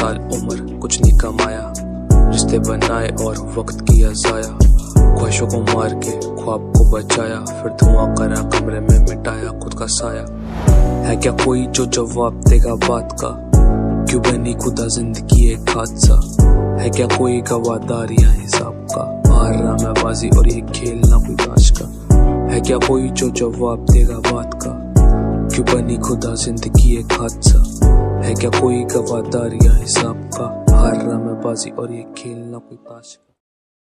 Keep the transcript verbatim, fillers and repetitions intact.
साल उम्र कुछ नहीं कमाया, रिश्ते बनाए और वक्त किया जाया, ख्वाहिशों को मार के ख्वाब को बचाया, फिर धुआं करा कमरे में मिटाया खुद का साया। है क्या कोई जो जवाब देगा बात का, क्यों बनी खुदा जिंदगी एक हादसा। है क्या कोई गवाहदार या हिसाब का, हार रहा मैं बाजी और ये खेल ना कोई ताश का। है क्या कोई जो जवाब देगा बात का, क्यों बनी खुदा जिंदगी एक हादसा। है क्या कोई गवाहदार या हिसाब का, हार रहा मैं बाजी और ये खेल ना कोई ताश का।